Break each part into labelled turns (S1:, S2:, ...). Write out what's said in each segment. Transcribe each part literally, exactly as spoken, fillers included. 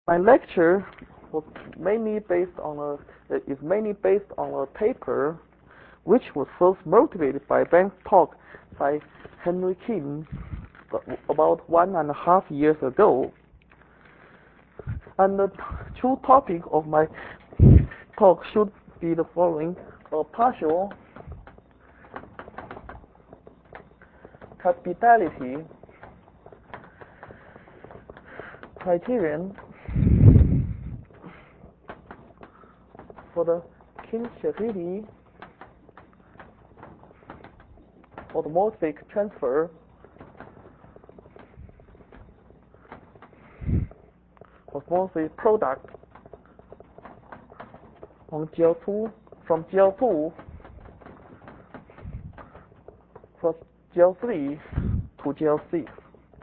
S1: My lecture was mainly based on a is mainly based on a paper which was first motivated by Banks talk by Henry Kim about one and a half years ago. And the true topic of my talk should be the following: a partial capitality criterion for the Kim-Shahidi automorphic transfer of morphic product on G L two from G L two plus G L three to G L six.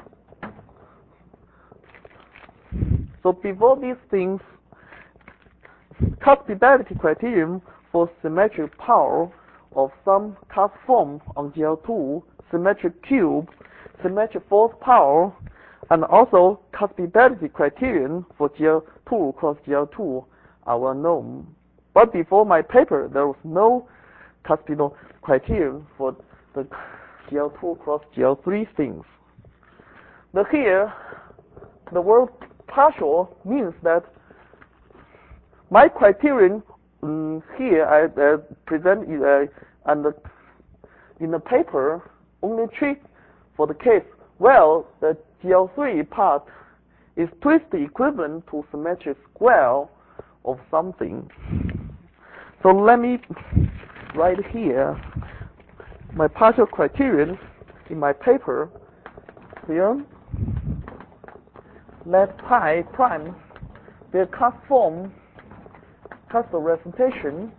S1: So before these things, capitality criterion for symmetric power of some class form on G L two, symmetric cube, symmetric force power, and also capitality criterion for G L two cross G L two are well known. But before my paper, there was no capital criterion for the G L two cross G L three things. But here, the word partial means that my criterion um, here I uh, present uh, and the, in the paper only treat for the case well the G L three part is twisted equivalent to symmetric square of something. So let me write here my partial criterion in my paper here. Let pi prime be a class form, class of representation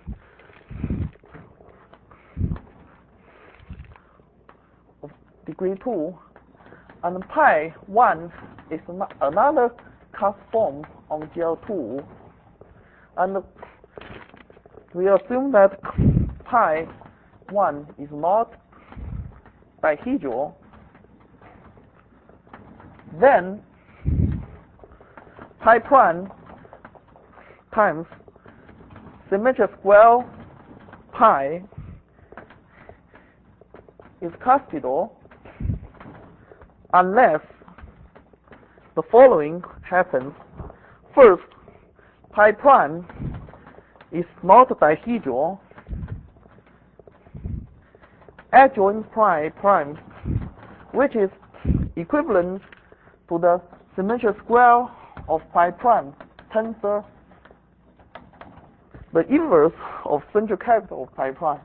S1: of degree two, and pi one is another class form on G L two, and we assume that pi one is not dihedral. Then pi prime times symmetric square pi is capital unless the following happens. First, pi prime is not dihedral. Adjoint pi prime, which is equivalent to the symmetric square of pi prime tensor the inverse of central capital of pi prime.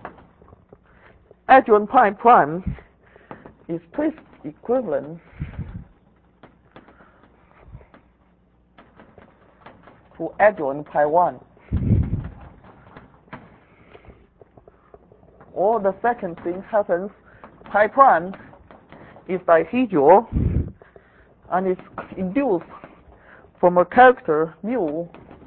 S1: Adjoint pi prime is twist equivalent to adjoint pi one. Or the second thing happens, pi prime is dihedral and is induced from a character mu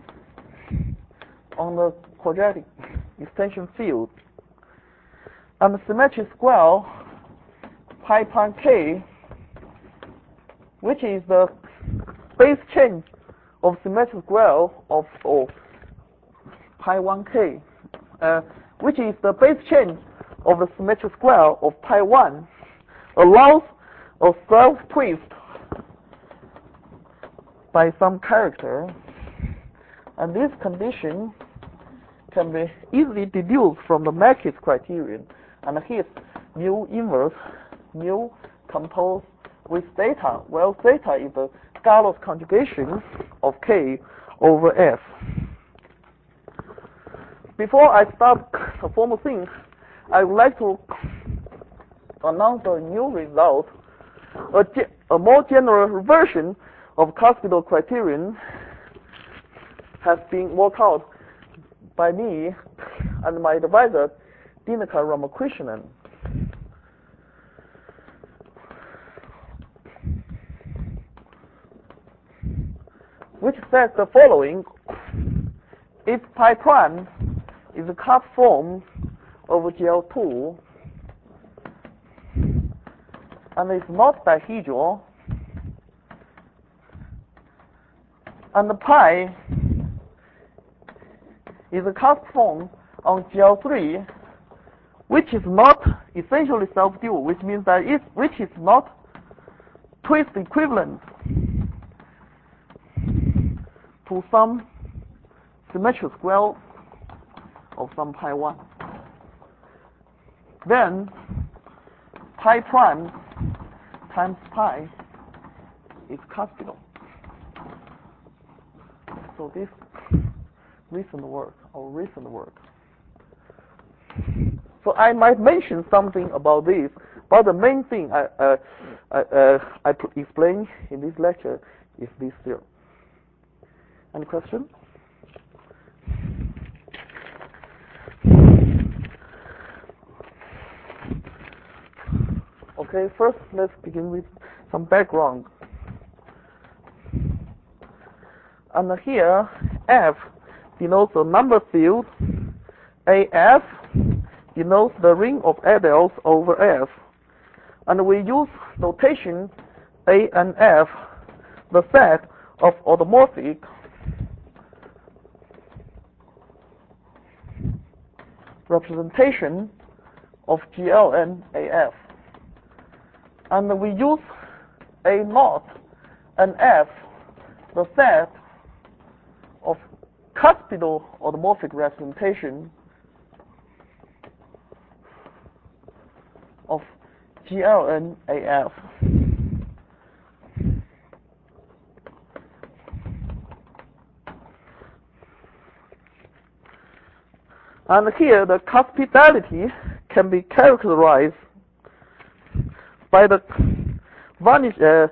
S1: on the quadratic extension field. And the symmetric square pi prime k, which is the base change of symmetric square of oh, pi one k, uh, which is the base change of the symmetric square of pi one, allows a self-twist by some character, and this condition can be easily deduced from the Mackey's criterion, and his mu inverse, mu composed with theta, well, theta is the scalar conjugation of k over f. Before I start the formal things, I would like to announce a new result, a, a more general version of capital criterion has been worked out by me and my advisor, Dinaka Ramakrishnan. Which says the following: if pi prime is a class form over G L two and is not dihedral, And the pi is a cusp form on G L three, which is not essentially self-dual, which means that it which is not twist equivalent to some symmetric square of some pi one. Then pi prime times pi is cuspidal. So this recent work or recent work. So I might mention something about this, but the main thing I uh, I, uh, I explain in this lecture is this theorem. Any question? Okay, first let's begin with some background. And here, F denotes a number field, A F denotes the ring of adels over F. And we use notation A and F, the set of automorphic representation of G L and A F. And we use A naught and F, the set of cuspidal automorphic representation of G L and A F. And here the cuspidality can be characterized by the vanish, uh,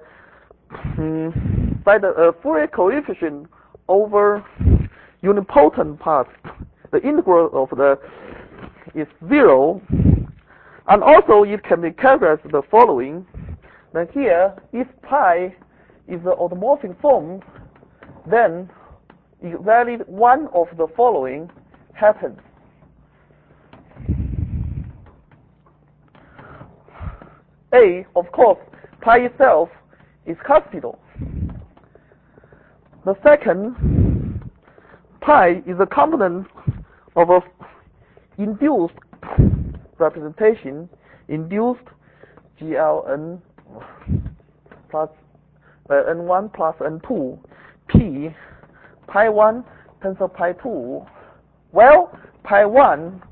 S1: by the uh, Fourier coefficient over unipotent parts. The integral of the is zero, and also it can be characterized the following. Then here, if pi is the automorphic form, then exactly one of the following happens. A, of course, pi itself is cuspidal. The second, pi is a component of a induced representation, induced G L n plus uh, n one plus n two, P, pi one tensor pi two. Well, pi one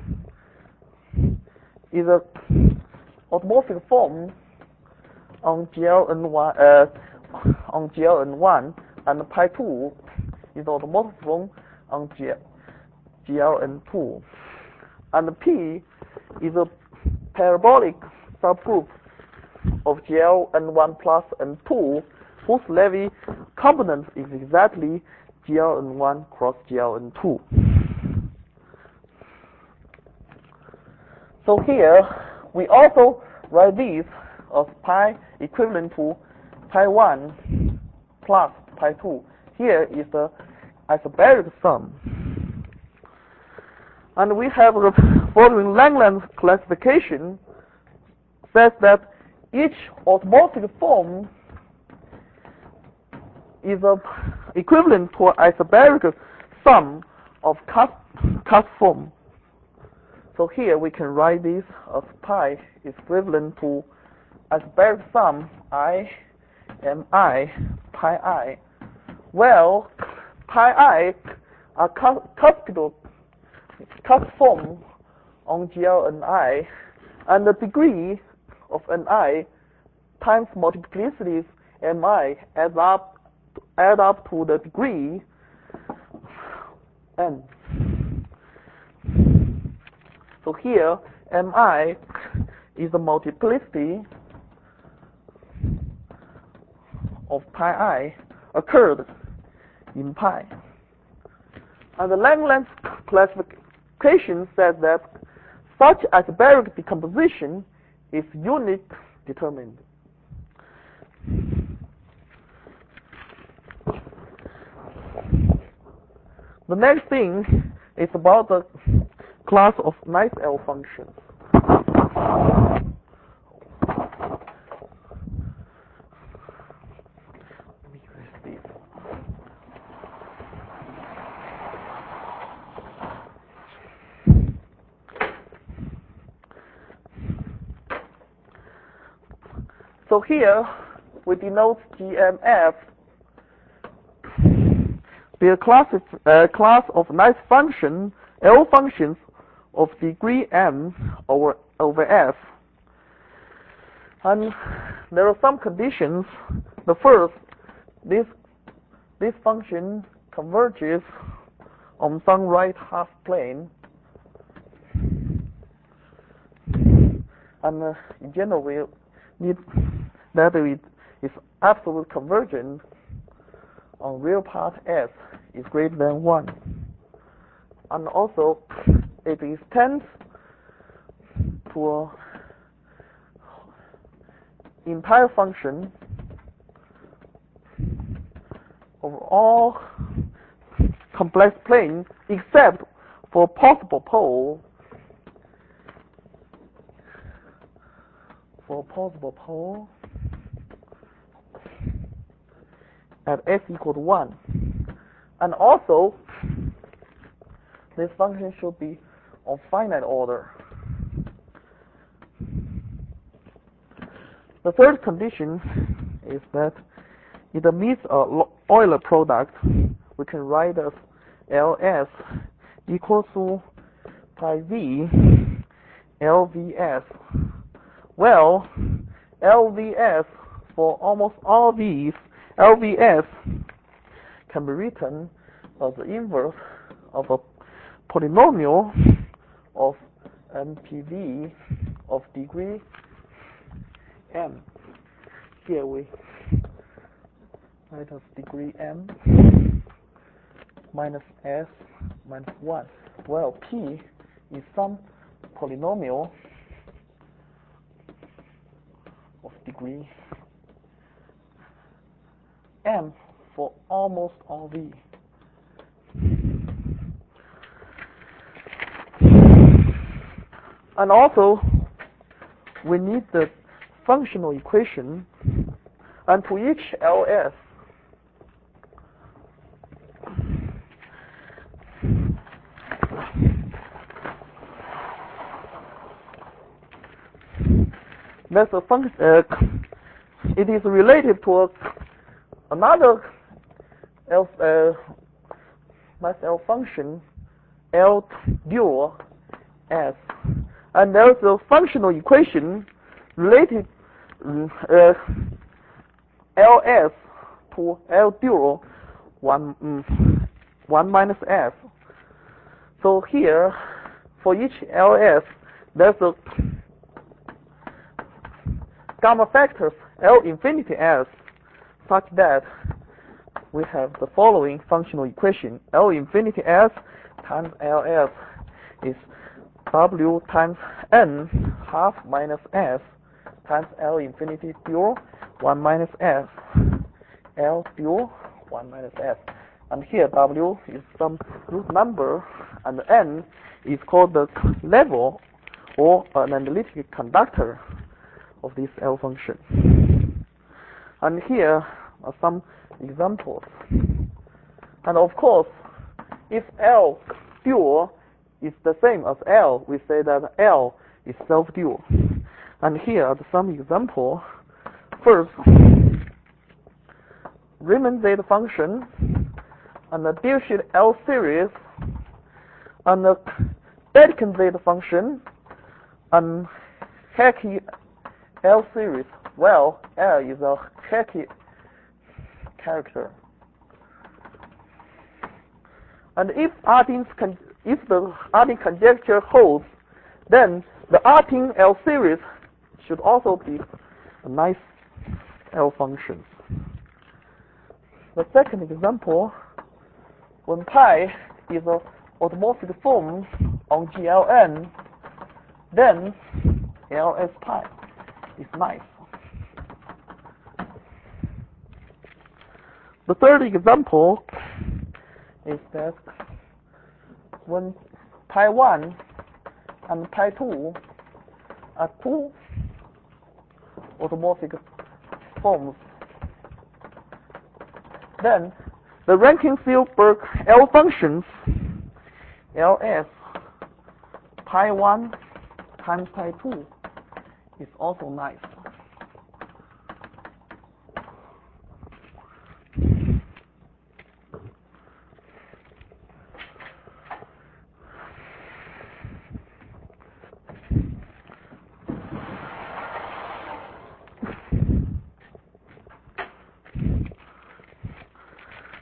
S1: is a automorphic form on G L n one uh, on G L n one, and pi two is automorphic form on G L n two, and P is a parabolic subgroup of G L n one plus n two, whose Levy component is exactly G L n one cross G L n two. So here we also write this as pi equivalent to pi one plus pi two. Here is the isobaric sum. And we have the following Langlands classification, says that each automorphic form is a equivalent to an isobaric sum of cusp, cusp form. So here we can write this as pi is equivalent to isobaric sum I M I pi I. Well, pi I are cuspidal cusp form on G L n I, and the degree of n I times multiplicities M I adds up add up to the degree n. So here M I is the multiplicity of pi I occurred in pi. And the Langlands classification says that such isobaric decomposition is unit determined. The next thing is about the class of nice L functions. So here we denote G M F be a class of, uh, class of nice function, L functions of degree M over over F. And there are some conditions. The first, this this function converges on some right half plane, and uh, in general we need that it is absolute convergent on real part S is greater than one, and also it extends to a entire function of all complex plane except for possible pole for possible pole at s equal to one. And also this function should be of finite order. The third condition is that it meets a Euler product. We can write as L S equals to pi v L V S. Well, L V S for almost all these, L V S can be written as the inverse of a polynomial of M P V of degree M. Here we write as degree M minus S minus one. Well, P is some polynomial of degree M for almost all V. And also, we need the functional equation, and to each L S, that's a function. Uh, it is related to a, another L, uh, mass L function, L dual S, and there's a functional equation related uh, L S to L dual one um, one minus S. So here, for each L S, there's a gamma factors L infinity S, such that we have the following functional equation: L infinity S times L S is W times N half minus S times L infinity dual one minus S, L dual one minus S. And here W is some root number, and N is called the level or an analytic conductor of this L function. And here are some examples. And of course, if L dual is the same as L, we say that L is self-dual. And here are some examples. First, Riemann zeta function and the Dirichlet L series and the Dedekind zeta function and Hecke L series. Well, L is a Hecke character. And if Artin's con if the Artin conjecture holds, then the Artin L series should also be a nice L function. The second example, when pi is an automorphic form on G L N, then L S pi is nice. The third example is that when pi one and pi two are two automorphic forms, then the Rankin-Seilberg L functions L S pi one times pi two is also nice.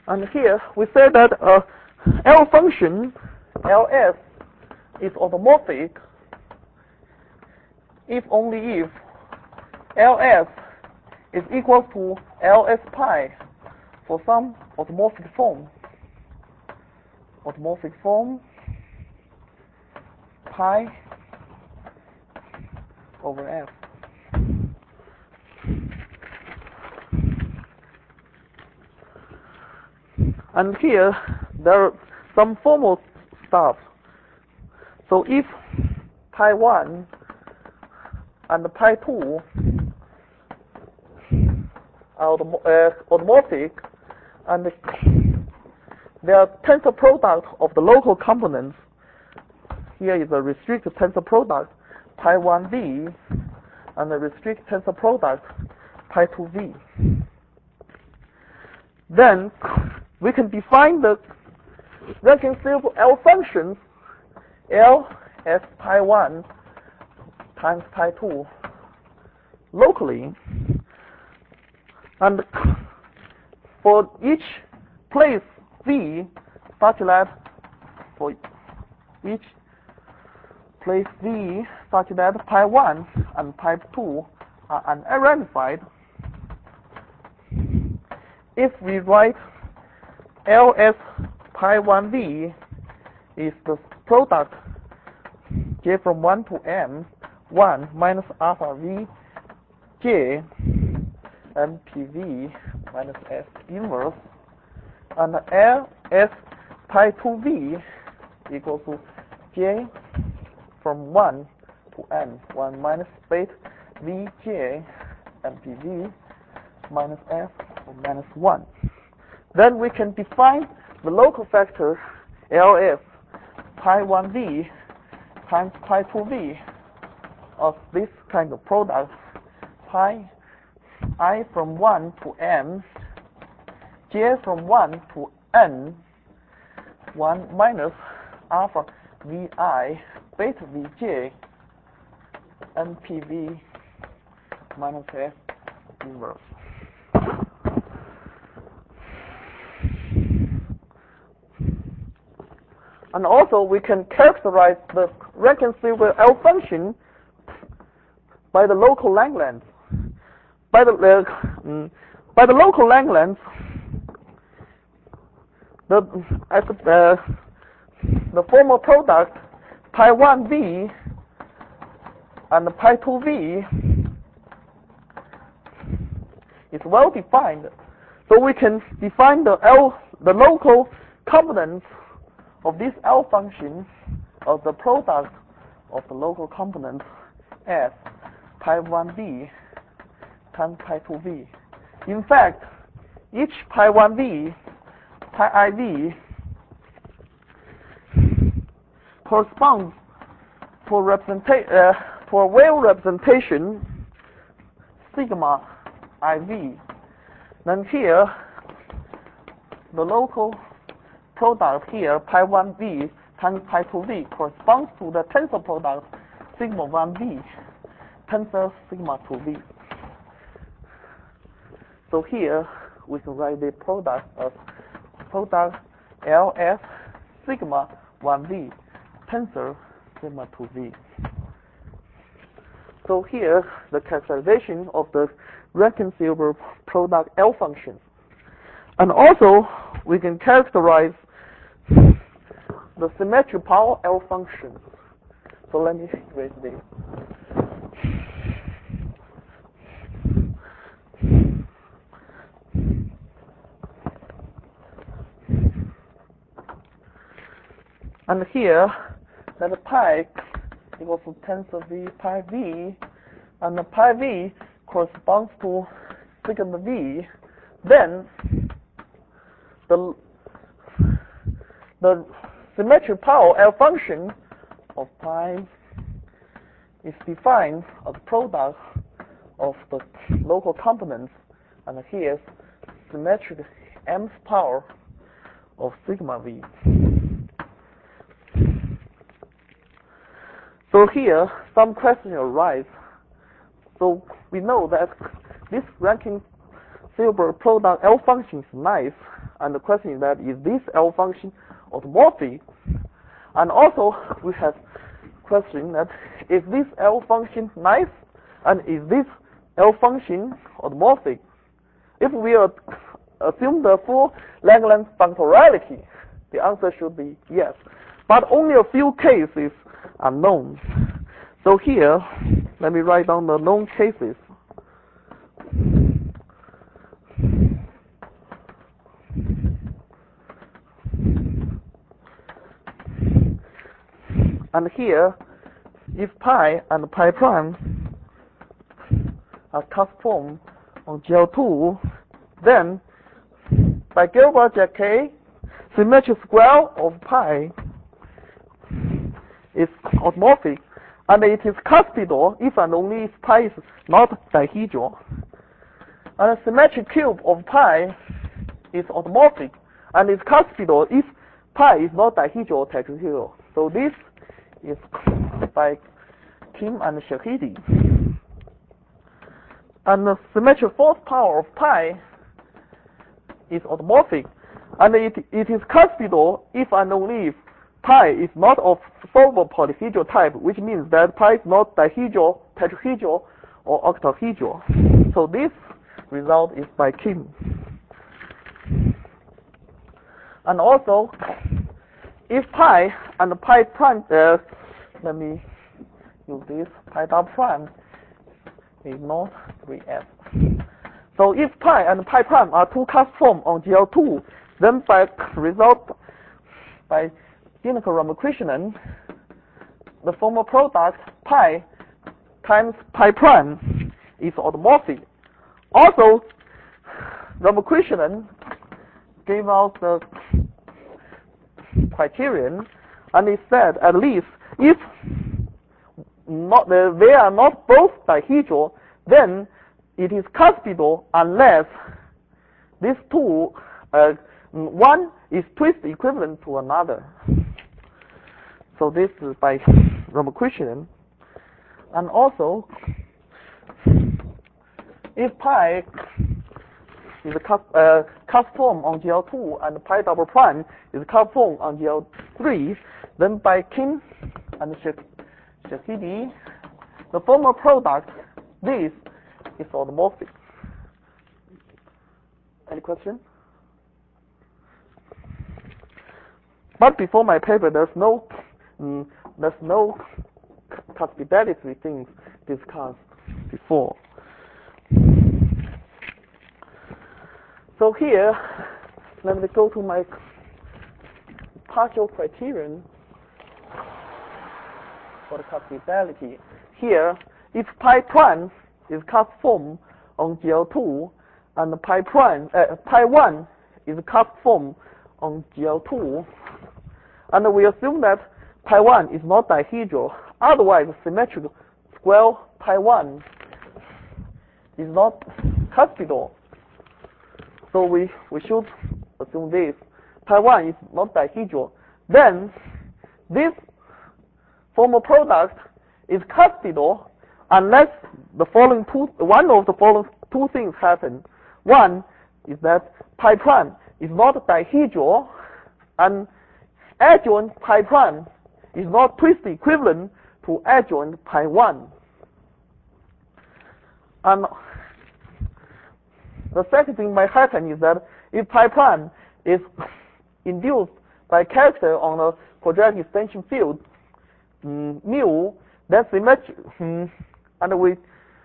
S1: And here we say that a L function, L S, is automorphic if only if L S is equal to L S pi for some automorphic form. Automorphic form pi over F. And here there are some formal stuff. So if pi one and pi two are automorphic and they are tensor product of the local components, here is a restricted tensor product pi one v and a restricted tensor product pi two v. Then we can define the reconcilable L functions L as pi one times pi two locally, and for each place v such that for each place v such that pi one and pi two are unidentified, if we write L as pi one v is the product j from one to m, one minus alpha v j m p v minus s inverse, and L as pi two v equals to j from one to n, one minus beta v j m p v minus s or minus one. Then we can define the local factor L as pi one v times pi two v of this kind of product, pi I from one to m, j from one to n, one minus alpha vi beta vj n p v minus s inverse. And also we can characterize the reconcilable L function by the local Lagrange. By the uh, by the local Lagrange, the uh, the formal product pi one v and pi two v is well defined, so we can define the L the local components of this L function of the product of the local components as pi one v times pi two v. In fact, each pi one v, pi iv corresponds to a, representa uh, to a wave representation sigma iv. Then here, the local product here, pi one v times pi two v, corresponds to the tensor product sigma one v tensor sigma two v. So here we can write the product of product L as sigma one v tensor sigma two v. So here the characterization of the reconcilable product L functions. And also we can characterize the symmetric power L functions. So let me erase this. And here, that the pi equals to tensor v pi v, and the pi v corresponds to sigma v. Then the the symmetric power L function of pi is defined as the product of the local components, and here's symmetric mth power of sigma v. So here, some questions arise. So we know that this reconcilable product L function is nice, and the question is that, is this L function automorphic? And also, we have question that, is this L function nice? And is this L function automorphic? If we assume the full Lagrange functoriality, the answer should be yes. But only a few cases are known. So here, let me write down the known cases. And here, if pi and pi prime are cusp-form on G L two, then by Gilbert-Jacquet, symmetric square of pi is automorphic, and it is cuspidal if and only if pi is not dihedral. And a symmetric cube of pi is automorphic, and is cuspidal if pi is not dihedral or tetrahedral. So this is by Kim and Shahidi. And the symmetric fourth power of pi is automorphic, and it, it is cuspidal if and only if pi is not of solvable polyhedral type, which means that pi is not dihedral, tetrahedral, or octahedral. So this result is by Kim. And also, if pi and pi prime, uh, let me use this, pi double prime is not three F. So if pi and pi prime are two cusp form on G L two, then by result, by Dinoco-Ramakrishnan, the formal product pi times pi prime is automorphic. Also, Ramakrishnan gave out the criterion, and he said at least if not uh, they are not both dihedral, then it is cuspidal unless these two, uh, one is twist equivalent to another. So this is by Ramakrishnan. And also, if pi is a cusp, uh, cusp form on G L two and pi double prime is a cusp form on G L three, then by Kim and Shahidi, the formal product, this is automorphic. Any question? But before my paper, there's no mm, there's no cuspidality things discussed before. So here, let me go to my partial criterion for the cuspidality. Here, if pi prime is cusp form on G L two, and pi prime, uh, pi one is cusp form on G L two, and we assume that pi one is not dihedral, otherwise symmetric square pi one is not cuspidal. So we, we should assume this. Pi one is not dihedral. Then this formal product is cuspidal unless the following two, one of the following two things happen. One is that pi prime is not dihedral, and adjoint pi prime is not twist equivalent to adjoint pi one. And the second thing might happen is that if pi prime is induced by character on a quadratic extension field mm, mu, then symmetric, mm, and we,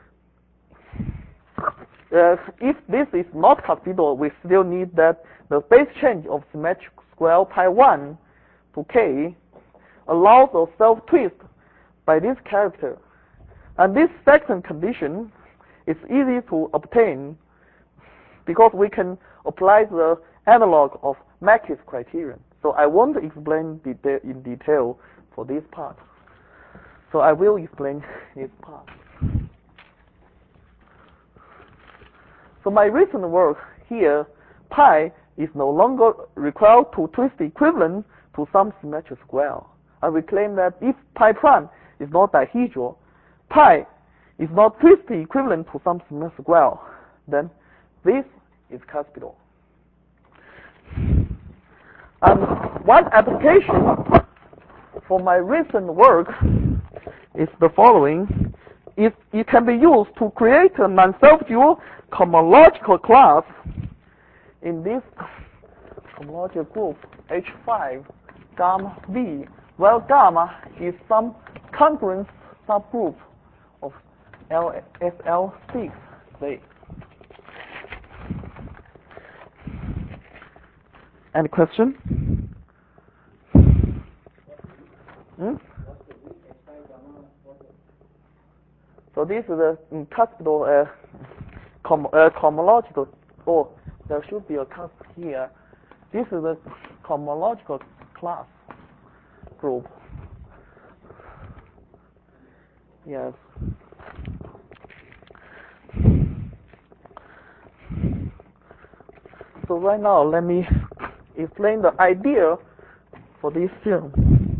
S1: uh, if this is not cuspidal, we still need that the base change of symmetric square pi one to k allows a self-twist by this character. And this second condition is easy to obtain because we can apply the analog of Mackey's criterion. So I won't explain deta in detail for this part. So I will explain this part. So my recent work here, pi is no longer required to twist equivalent to some symmetric square. And we claim that if pi prime is not dihedral, pi is not twist equivalent to some symmetric square, then this is cuspidal. And one application for my recent work is the following. It, it can be used to create a non-self-dual cohomological class in this cohomological group H five gamma V, where gamma is some congruence subgroup of L S L six, say. Any question? Hmm? So this is a cuspidal uh, com uh, cohomological. Oh, there should be a cusp here. This is a cohomological class group. Yes. So right now, let me explain the idea for this theorem.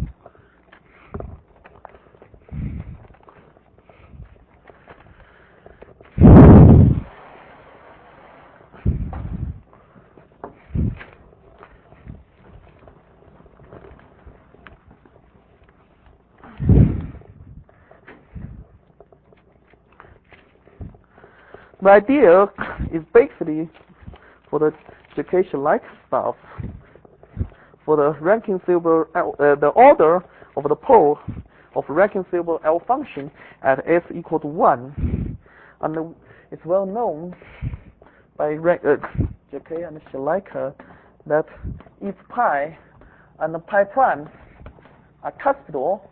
S1: The idea is basically for the education-like stuff. For the Rankin-Silber, uh, the order of the pole of Rankin-Silber L function at s equal to one, and it's well known by uh, J K and Schleicher that if pi and pi prime are cuspidal,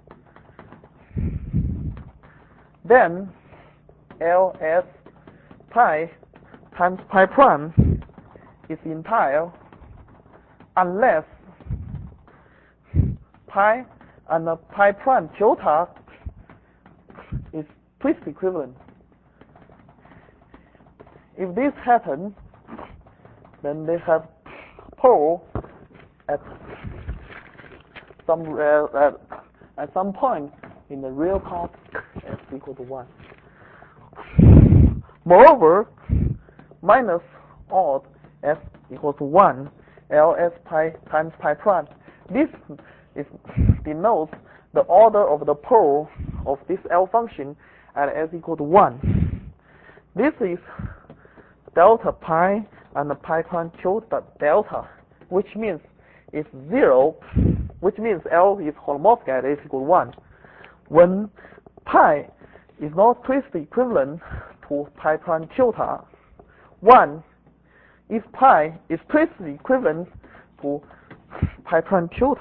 S1: then L S pi times pi prime is entire unless pi and pi prime tilde is twist equivalent. If this happens, then they have pole at some uh, at, at some point in the real part s equal to one. Moreover, minus odd s equals to one, L S pi times pi prime. This is denotes the order of the pole of this L function at s equal to one. This is delta pi and pi prime tilde delta, which means it's zero, which means L is holomorphic at s equal to one. When pi is not twist equivalent to pi prime tilde, one, if pi is twist equivalent to pi prime tilde.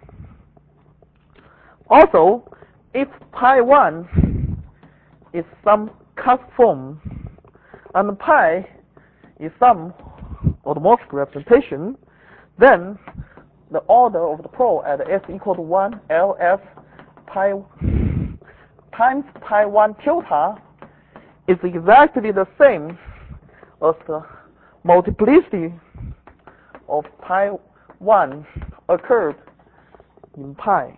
S1: Also, if pi one is some cusp form and pi is some automorphic representation, then the order of the pole at s equal to one, L S pi times pi one tilde is exactly the same as the multiplicity of pi one occurred in pi.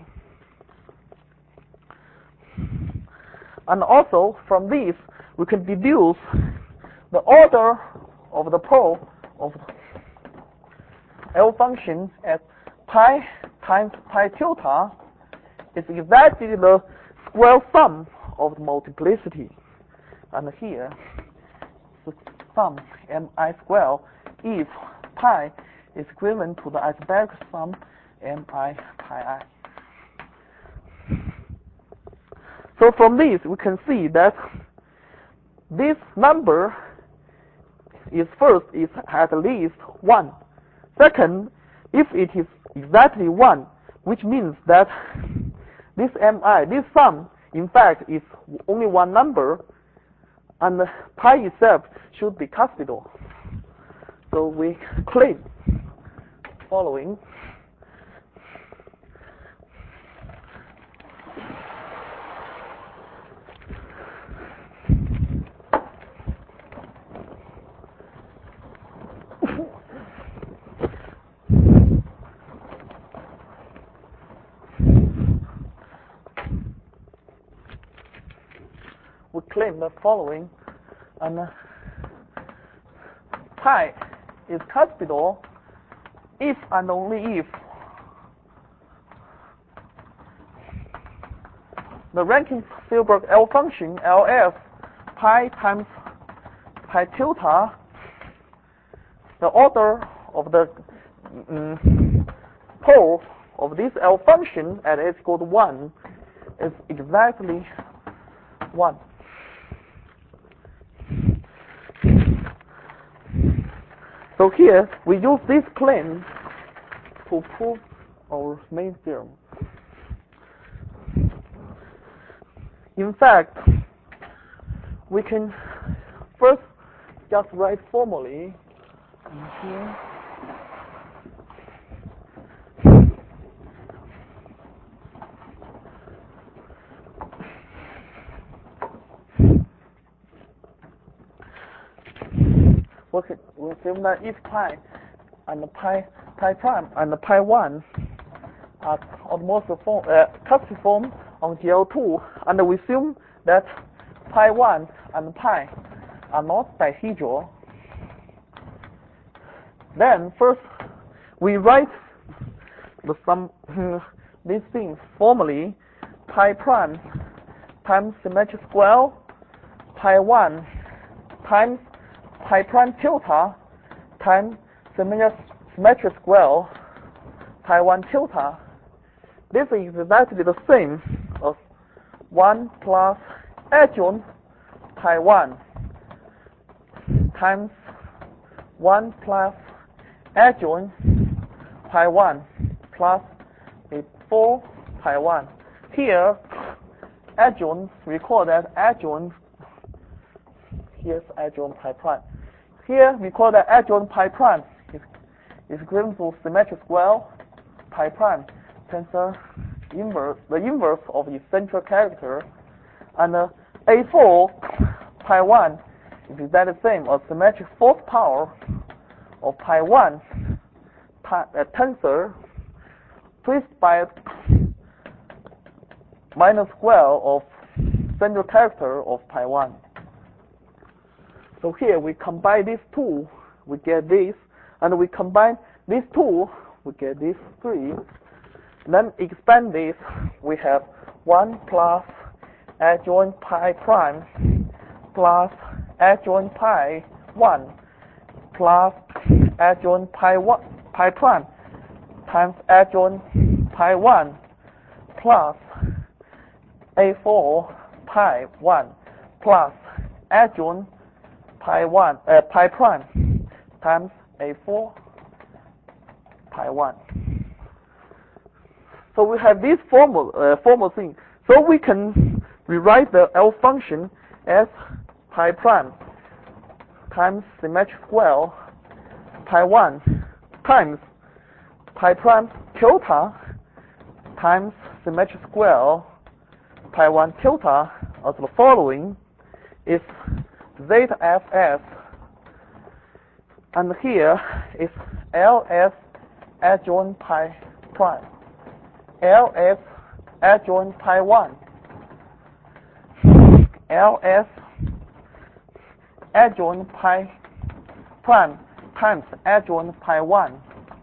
S1: And also from this we can deduce the order of the pole of L function at pi times pi tilde is exactly the square sum of the multiplicity. And here, the sum mi square if pi is equivalent to the isobaric sum mi pi I. So from this, we can see that this number is first is at least one. Second, if it is exactly one, which means that this mi, this sum, in fact, is only one number, and the pi itself should be cuspidal. So we claim following. We claim the following, and uh, pi is cuspidal if and only if the Rankin-Searberg L function L F pi times pi tilde, the order of the um, pole of this L function at s equal to one is exactly one. So here we use this plane to prove our main theorem. In fact, we can first just write formally here. We can we assume that if pi and pi pi prime and pi one are automorphic form, uh, cusp form on G L two, and we assume that pi one and pi are not dihedral. Then first we write the sum these things formally: pi prime times symmetric square pi one times pi prime tilde times symmetric symmetric square pi one tilde. This is exactly the same as one plus adjoint pi one times one plus adjoint pi one plus a four pi one. Here, adjoint, recall that adjoint, here's adjoint pi prime. Here, we call that adjoint pi prime is, is equivalent to symmetric square pi prime tensor inverse, the inverse of its central character, and uh, A four pi one is exactly the same as symmetric fourth power of pi one pi, uh, tensor twisted by minus square of central character of pi one. So here we combine these two, we get this, and we combine these two, we get these three. Then expand this, we have one plus adjoint pi prime plus adjoint pi one plus adjoint pi one pi prime times adjoint pi one plus A four pi one plus adjoint pi one uh, pi prime times A four pi one. So we have this formal uh, formal thing. So we can rewrite the L function as pi prime times symmetric square pi one times pi prime tilde times symmetric square pi one tilde as the following: if Z F S, and here is L S adjoint pi prime, L S adjoint pi one, L S adjoint pi prime times adjoint pi one,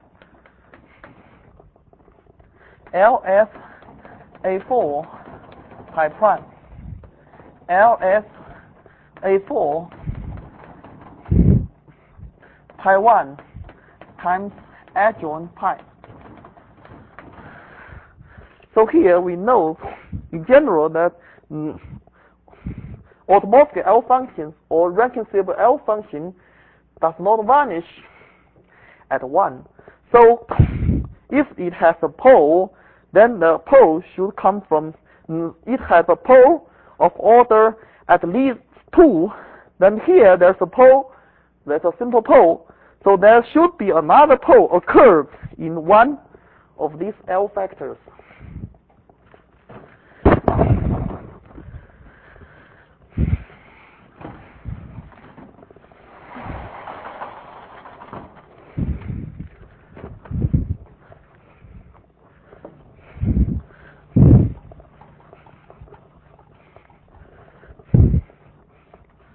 S1: L S A four pi prime, L S A four pi one times adjoint pi. So here we know in general that mm, automorphic L functions or Rankin-Searberg L function does not vanish at one. So if it has a pole, then the pole should come from, mm, it has a pole of order at least two. Then here there's a pole, there's a simple pole. So there should be another pole occurred in one of these L factors.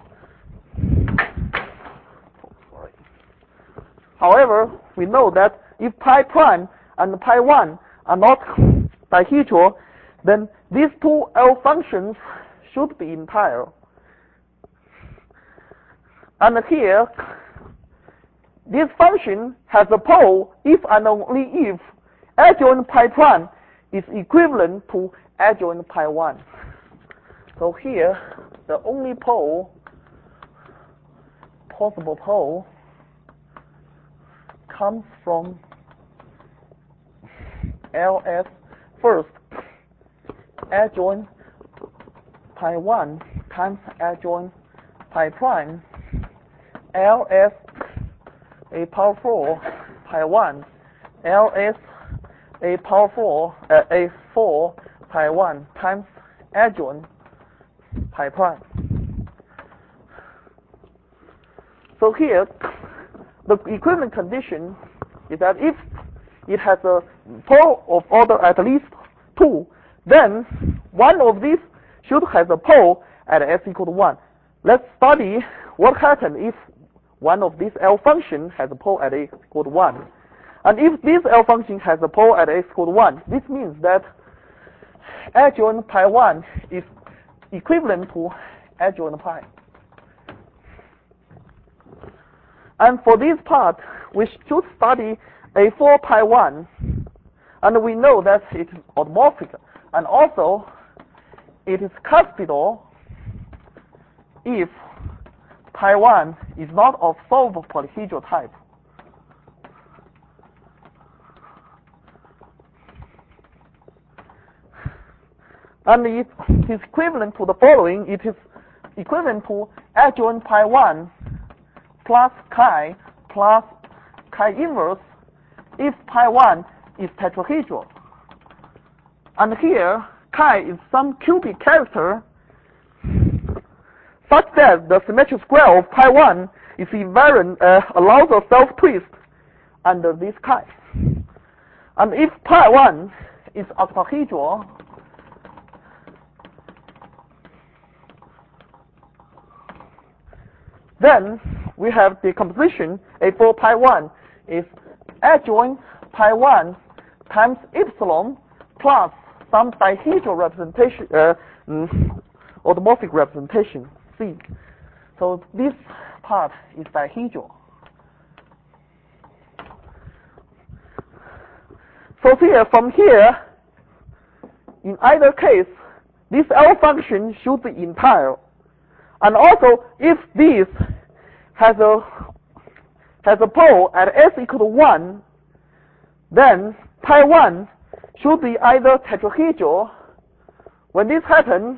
S1: However, we know that if pi prime and pi one are not dihedral, then these two L functions should be entire. And here, this function has a pole if and only if adjoint pi prime is equivalent to adjoint pi one. So here, the only pole, possible pole, comes from L S first, adjoint pi one times adjoint pi prime, L S a power four pi one, L S a power four, uh, a four pi one times adjoint pi prime. So here, the equivalent condition is that if it has a pole of order at least two, then one of these should have a pole at s equal to one. Let's study what happens if one of these L functions has a pole at s equal to one. And if this L function has a pole at s equal to one, this means that adjoint pi one is equivalent to adjoint pi. And for this part, we should study a four pi one, and we know that it is orthomorphic, and also it is cuspidal if pi one is not of solvable polyhedral type. And it is equivalent to the following. It is equivalent to adjoint pi one plus chi plus chi inverse if pi one is tetrahedral. And here, chi is some cubic character such that the symmetric square of pi one is invariant, uh, allows a self-twist under this chi. And if pi one is octahedral, then we have the composition A four pi one is adjoint pi one times epsilon plus some dihedral representation, uh, mm, orthomorphic representation, C. So this part is dihedral. So here, from here, in either case, this L function should be entire. And also, if this has a has a pole at s equal to one, then pi one should be either tetrahedral. When this happens,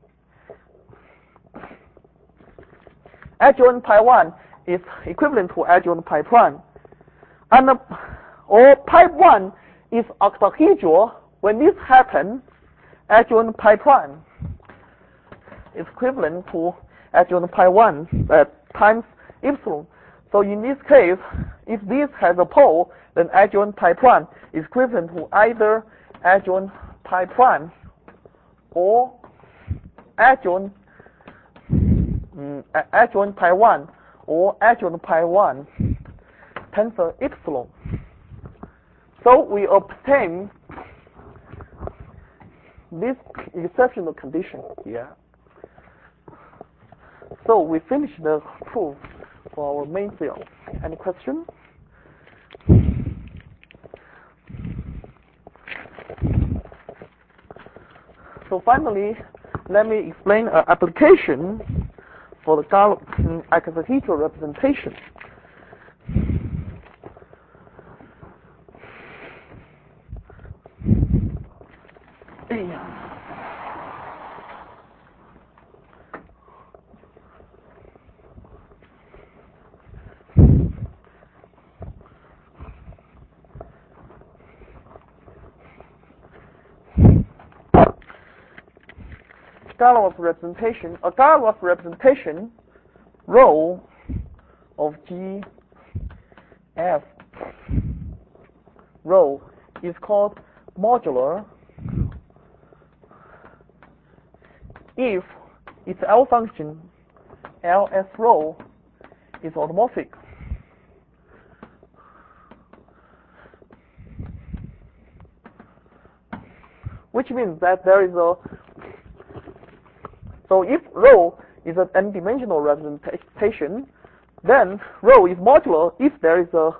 S1: adjoint pi one is equivalent to adjoint pi prime, and uh, or pi one is octahedral. When this happens, adjoint pi prime is equivalent to adjoint pi one uh, times epsilon. So in this case, if this has a pole, then adjoint pi prime is equivalent to either adjoint pi prime or adjoint um, adjoint pi one or adjoint pi one tensor epsilon. So we obtain this exceptional condition here. So we finish the proof for our main field. Any question? So finally, let me explain an application for the Galois icosahedral representation. Galois representation, a Galois representation rho of G F rho is called modular if its L function L S rho is orthomorphic. which means that there is a, so if rho is an n-dimensional representation, then rho is modular if there is a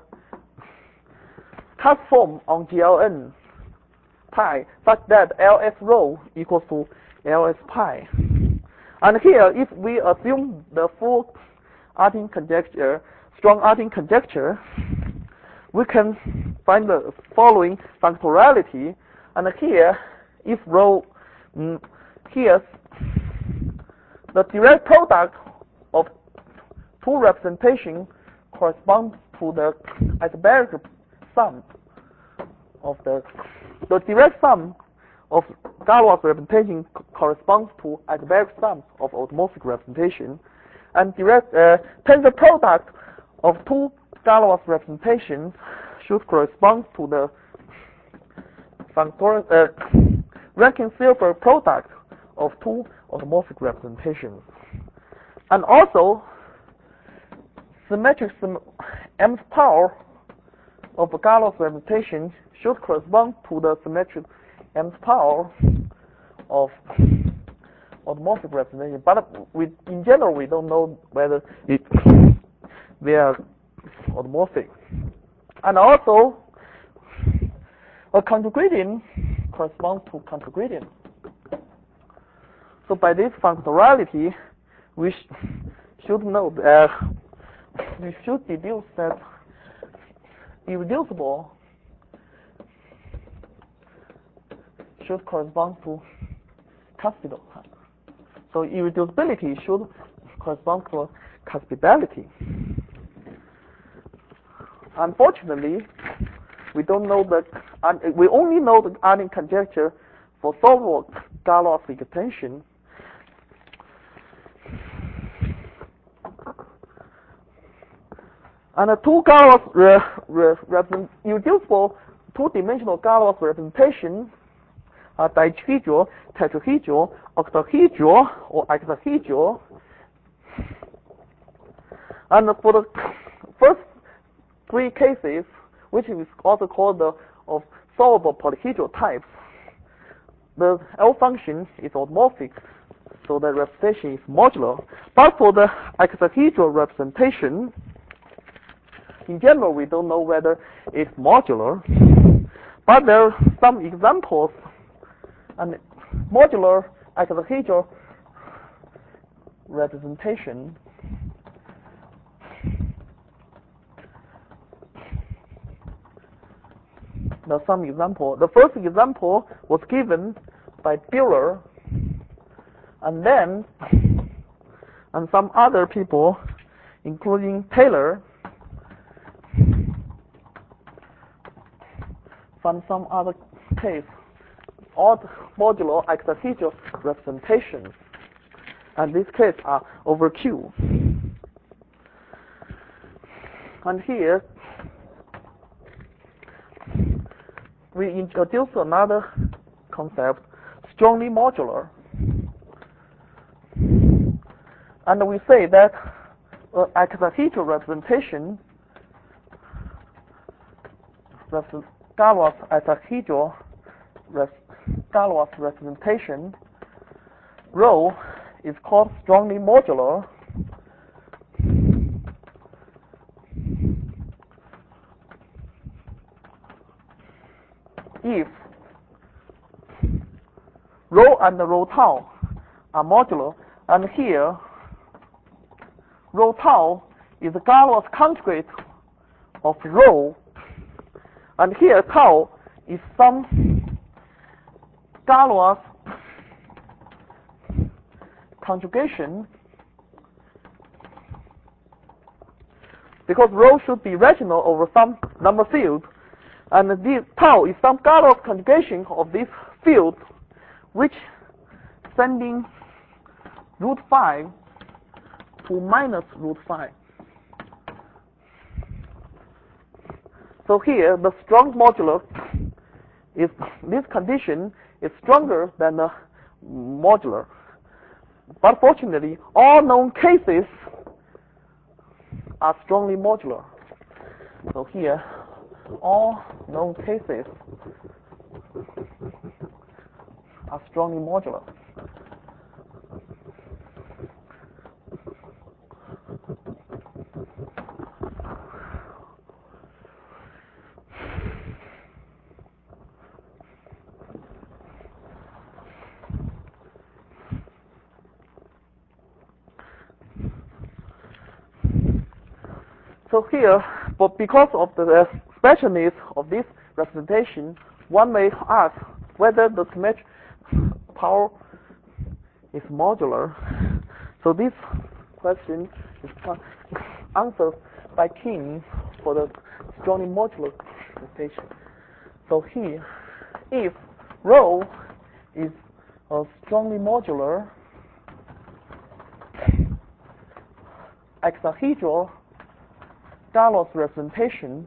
S1: cusp form on G L N pi such that L S rho equals to L S pi. And here, if we assume the full Artin conjecture, strong Artin conjecture, we can find the following functoriality. And here, if rho, mm, here, the direct product of two representations corresponds to the isobaric sum of the, the direct sum of Galois representation corresponds to isobaric sum of automorphic representation, and direct uh, tensor product of two Galois representations should correspond to the functorial uh, Rankin-Silver product of two automorphic representations. And also, symmetric mth power of a Galois representation should correspond to the symmetric mth power of automorphic representation. But we, in general, we don't know whether it, they are automorphic. And also, a contragradient corresponds to contragradient. So by this functoriality, we sh should know that we should deduce that irreducible should correspond to cuspidal. So irreducibility should correspond to cuspidality. Unfortunately, we don't know that. We only know the Artin conjecture for solvable Galois extension. And a two Galois re, re, represent, irreducible two-dimensional Galois representation are dihedral, tetrahedral, octahedral, or icosahedral. And for the first three cases, which is also called the of solvable polyhedral types, the L function is automorphic, so the representation is modular. But for the icosahedral representation, in general, we don't know whether it's modular, but there are some examples. And modular icosahedral representation there are some example. The first example was given by Buehler, and then and some other people, including Taylor, from some other case, all modular icosahedral representations, and these cases are over Q. And here we introduce another concept, strongly modular, and we say that uh, icosahedral representation, Galois icosahedral Galois representation, rho is called strongly modular if rho and rho tau are modular, and here rho tau is the Galois conjugate of rho, and here tau is some Galois conjugation, because rho should be rational over some number field, and this tau is some Galois conjugation of this field, which sending root five to minus root five. So here the strong modular is this condition is stronger than the modular. But fortunately, all known cases are strongly modular. So here, all known cases are strongly modular. So here, but because of the specialness of this representation, one may ask whether the symmetric power is modular. So this question is answered by Kim for the strongly modular representation. So here, if rho is a strongly modular hexahedral Galois representation,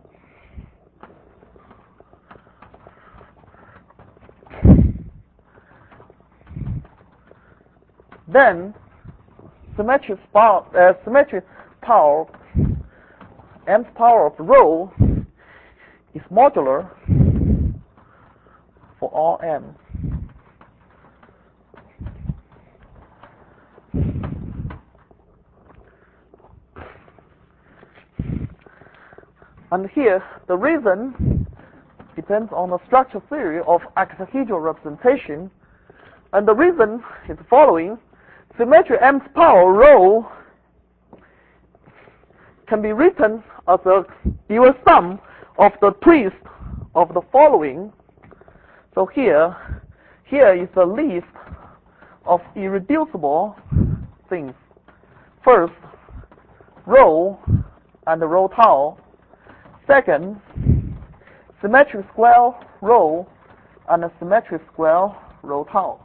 S1: then symmetric power, uh, symmetric power, mth power of rho is modular for all m. And here, the reason depends on the structure theory of hexahedral representation. And the reason is the following. Symmetric mth power rho can be written as a dual sum of the twist of the following. So here, here is the list of irreducible things. First, rho and rho tau. Second, symmetric square rho and a symmetric square rho tau.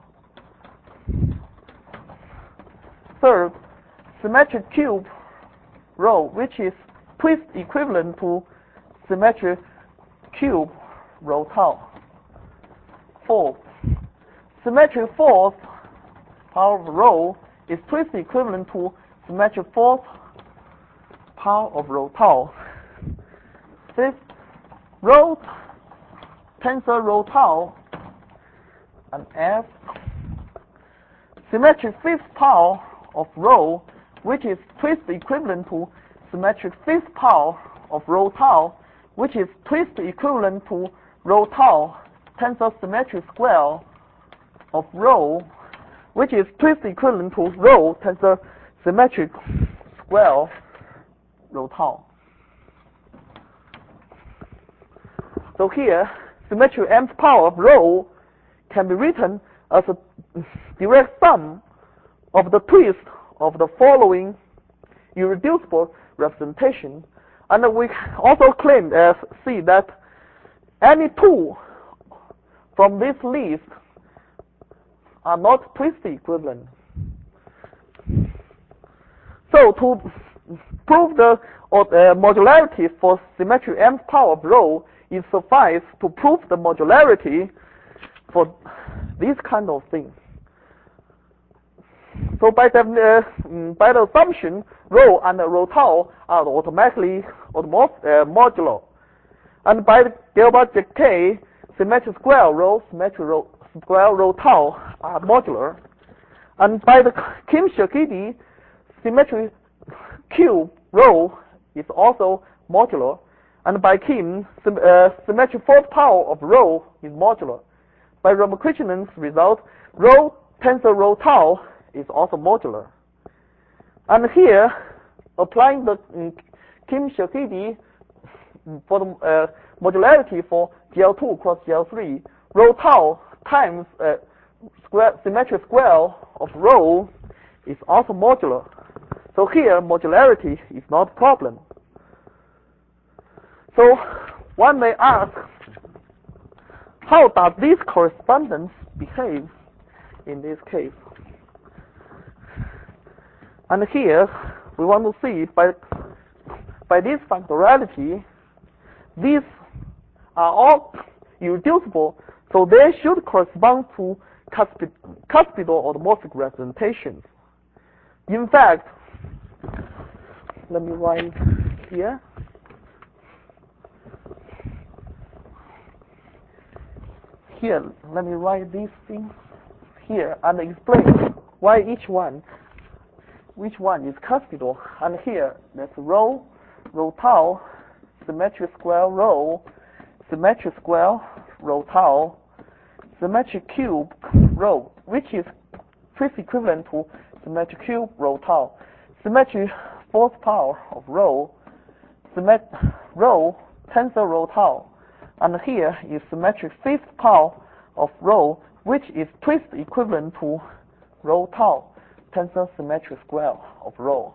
S1: Third, symmetric cube rho, which is twist equivalent to symmetric cube rho tau. Fourth, symmetric fourth power of rho is twist equivalent to symmetric fourth power of rho tau. Fifth, rho tensor rho tau and F, symmetric fifth power of rho, which is twist equivalent to symmetric fifth power of rho tau, which is twist equivalent to rho tau tensor symmetric square of rho, which is twist equivalent to rho tensor symmetric square rho tau. So here, symmetric mth power of rho can be written as a direct sum of the twist of the following irreducible representation. And we also claim as see that any two from this list are not twist equivalent. So to prove the uh, modularity for symmetric mth power of rho, it suffices to prove the modularity for this kind of thing. So by the, uh, by the assumption, rho and rho tau are automatically automorph, uh, modular. And by the Gilbert-J K, symmetric square rho, symmetric rho, square rho tau are modular. And by the Kim-Shakidi, symmetric cube rho is also modular. And by Kim, sym uh, symmetric fourth power of rho is modular. By Ramakrishnin's result, rho tensor rho tau is also modular. And here, applying the um, Kim-Shakidi for the uh, modularity for G L two cross G L three, rho tau times uh, square, symmetric square of rho is also modular. So here, modularity is not a problem. So one may ask, how does this correspondence behave in this case? And here, we want to see by, by this factoriality, these are all irreducible, so they should correspond to cuspid, cuspidal automorphic representations. In fact, let me write here. Here, let me write these things here and explain why each one, which one is cuspidor. And here, there's rho, rho tau, symmetric square rho, symmetric square rho tau, symmetric cube rho, which is twist equivalent to symmetric cube rho tau, symmetric fourth power of rho, symmet rho tensor rho tau, and here is symmetric fifth power of rho, which is twist equivalent to rho tau tensor symmetric square of rho.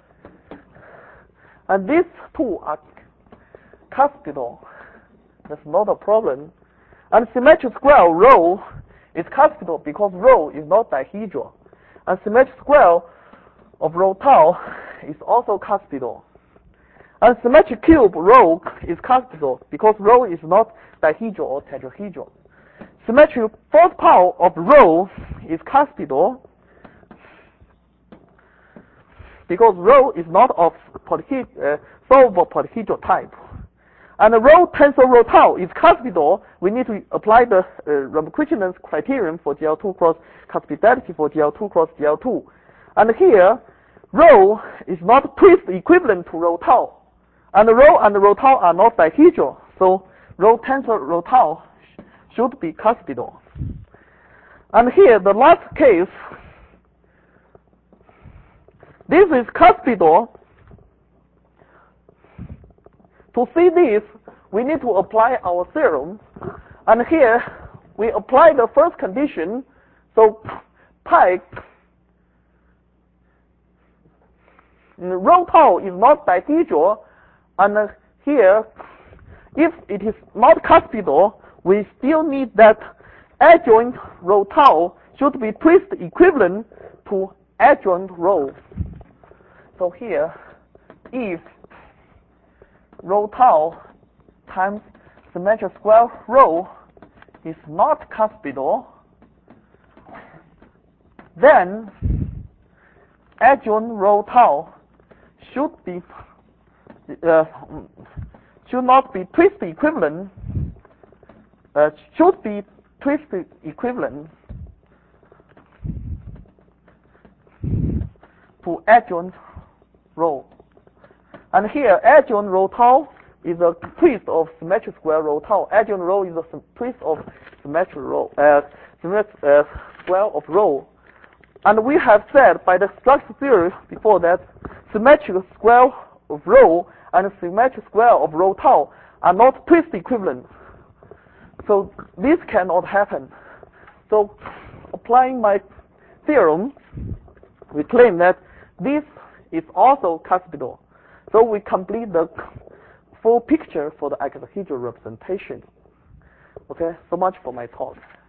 S1: And these two are cuspidor. That's not a problem. And symmetric square rho is cuspidor because rho is not dihedral. And symmetric square of rho tau is also cuspidor. And symmetric cube rho is cuspidor because rho is not dihedral or tetrahedral. Symmetric fourth power of rho is cuspidor because rho is not of polyhed uh, solvable polyhedral type. And the rho tensor rho tau is cuspidor. We need to apply the uh, Ramakrishnan criterion for G L two cross cuspidality for G L two cross G L two. And here, rho is not twist equivalent to rho tau. And the rho and the rho tau are not dihedral. So rho tensor rho tau sh should be cuspidor. And here, the last case, this is cuspidor. To see this, we need to apply our theorem. And here, we apply the first condition. So pi, rho tau is not dihedral. And here, if it is not cuspidor, we still need that adjoint rho tau should be twist equivalent to adjoint rho. So here, if rho tau times symmetric square rho is not cuspidor, then adjoint rho tau should be uh, should not be twist equivalent. Uh, should be twist equivalent to adjoint rho. And here, adjoint rho tau is a twist of symmetric square rho tau. Adjoint rho is a twist of symmetric rho, uh, symmetric uh, square of rho. And we have said by the structure theory before that symmetric square of rho and symmetric square of rho tau are not twist equivalent. So this cannot happen. So applying my theorem, we claim that this is also cuspidor. So we complete the full picture for the icosahedral representation. Okay, so much for my talk.